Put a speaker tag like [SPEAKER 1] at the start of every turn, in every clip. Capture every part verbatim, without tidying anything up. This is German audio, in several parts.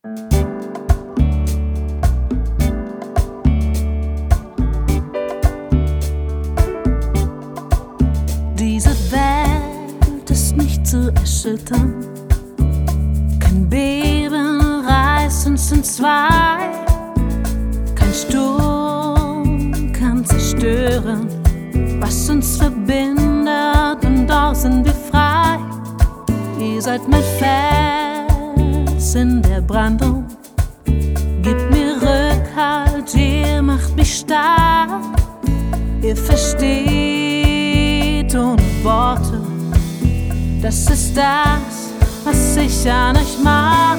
[SPEAKER 1] Diese Welt ist nicht zu erschüttern. Kein Beben reißt uns in zwei. Kein Sturm kann zerstören, was uns verbindet, und doch sind wir frei. Ihr seid mein Fels in der Brandung. Gebt mir Rückhalt, ihr macht mich stark. Ihr versteht ohne Worte, das ist das, was ich an euch mag.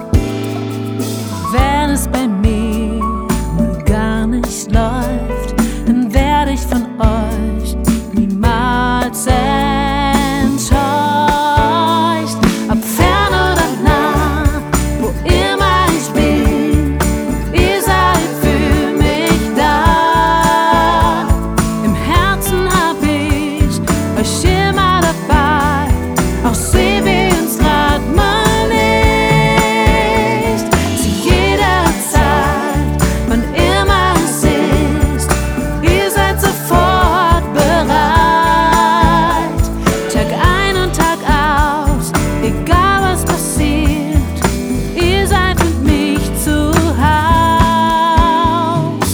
[SPEAKER 1] Wenn es bei mir mal gar nicht läuft, dann werde ich von euch niemals enttäuscht. Ob fern oder nah, wo immer ich bin, ihr seid für mich da. Im Herzen hab ich euch immer dabei, auch sehen wir uns grad mal nicht. Zu jeder Zeit, wann immer es ist, ihr seid sofort bereit. Tag ein und Tag aus, egal was passiert, ihr seid mit mich zu Haus.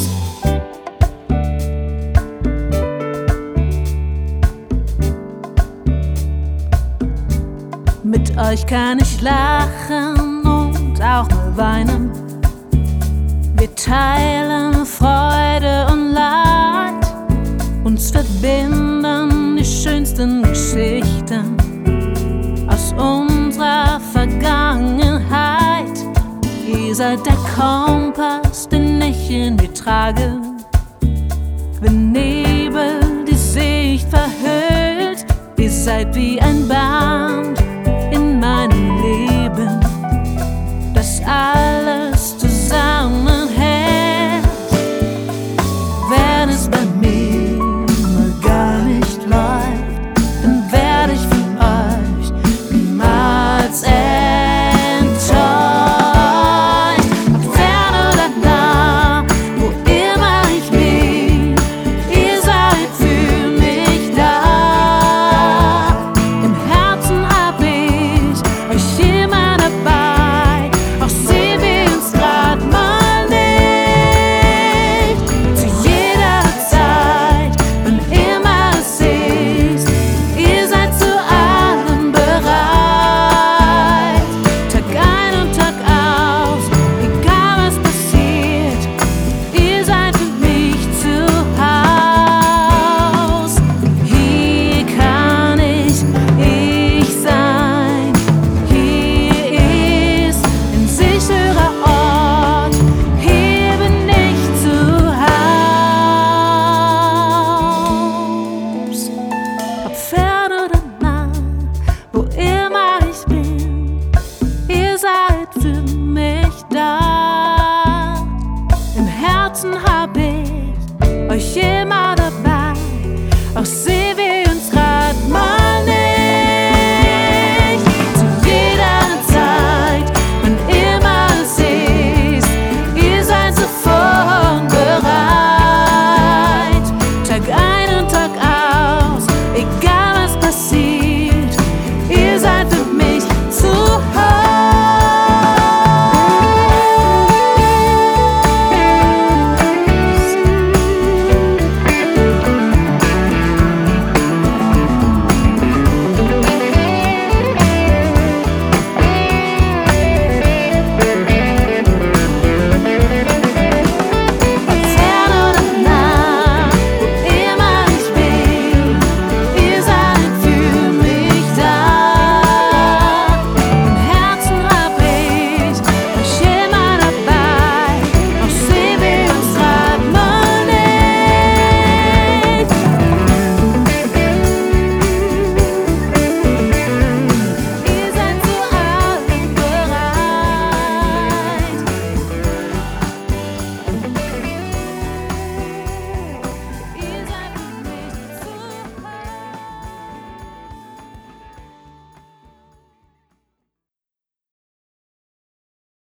[SPEAKER 1] Mit euch kann ich lachen und auch mal weinen. Wir teilen Freude und Leid. Uns verbinden die schönsten Geschichten aus unserer Vergangenheit. Ihr seid der Kompass, den ich in mir trage. Wenn Nebel die Sicht verhüllt, ihr seid wie ein Band,